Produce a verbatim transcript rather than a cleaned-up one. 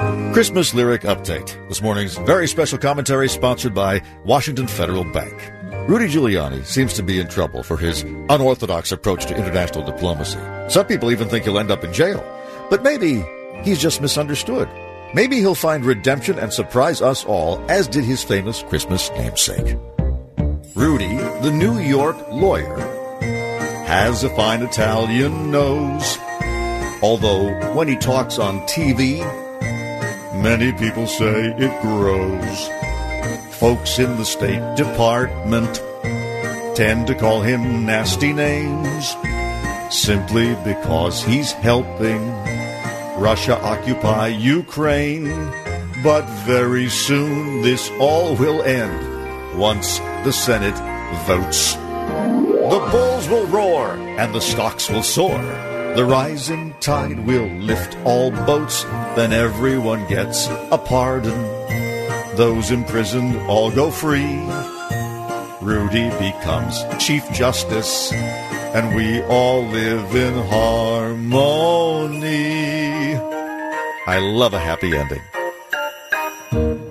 Christmas Lyric Update. This morning's very special commentary sponsored by Washington Federal Bank. Rudy Giuliani seems to be in trouble for his unorthodox approach to international diplomacy. Some people even think he'll end up in jail. But maybe he's just misunderstood. Maybe he'll find redemption and surprise us all, as did his famous Christmas namesake. Rudy, the New York lawyer, has a fine Italian nose. Although when he talks on T V, many people say it grows. Folks in the State Department tend to call him nasty names simply because he's helping Russia occupy Ukraine. But very soon this all will end once the Senate votes. The bulls will roar and the stocks will soar. The rising tide will lift all boats. Then everyone gets a pardon. Those imprisoned all go free. Rudy becomes Chief Justice, and we all live in harmony. I love a happy ending.